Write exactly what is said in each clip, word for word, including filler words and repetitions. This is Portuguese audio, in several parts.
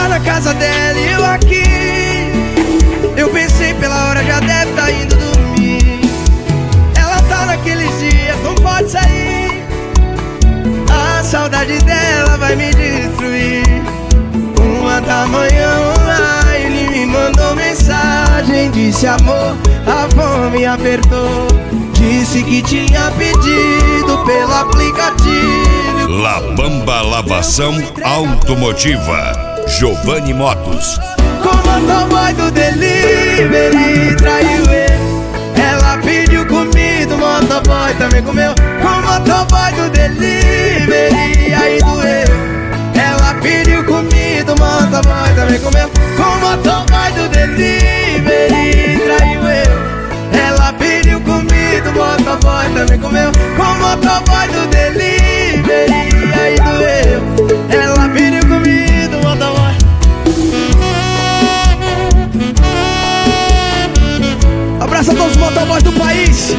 na casa dela e eu aqui. Eu pensei pela hora, já deve tá indo dormir. Ela tá naqueles dias, não pode sair. A saudade dela vai me destruir. Uma da manhã online me mandou mensagem. Disse amor, a fome apertou. Disse que tinha pedido pelo aplicativo. La Bamba Lavação Automotiva, Giovanni Motos. Com o motoboy do delivery traiu ele. Ela pediu comida, o motoboy também comeu. Com o motoboy do delivery aí doeu. Ela pediu comida, o motoboy também comeu. Com o motoboy do delivery traiu ele. Ela pediu comida, o motoboy também comeu. Com o motoboy do delivery aí doeu. Ela pediu comida, o motoboy. Abraço a todos os motoboys do país.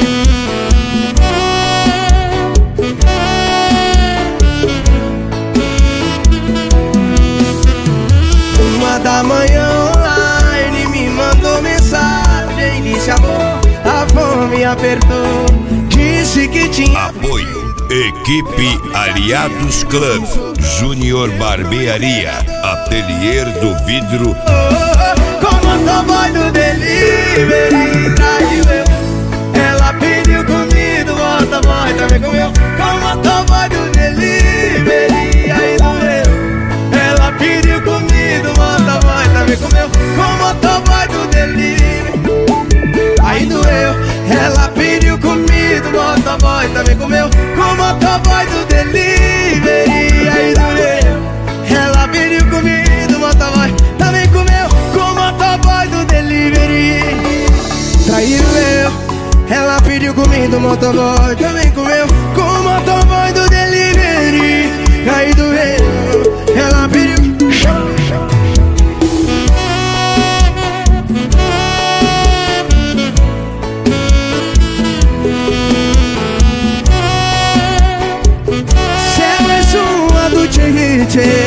Uma da manhã online me mandou mensagem. Disse amor, a fome apertou. Disse que tinha Apoio Equipe Aliados Club, Júnior Barbearia, Atelier do Vidro. oh, oh, com o motoboy do delivery traiu eu. Ela pediu comida, o motoboy também comeu. Com o motoboy do delivery aí doeu. Ela pediu comida, o motoboy também comeu. Com o motoboy do delivery aí doeu. Ela pediu comida, o motoboy também comeu. Com o motoboy do delivery aí doeu. Ela pediu comida, o motoboy também comeu. Com o motoboy do delivery traiu eu. Ela pediu comida, o motoboy também comeu. Com o motoboy do delivery aí doeu. Ela pediu. Se é mais uma do Tchê.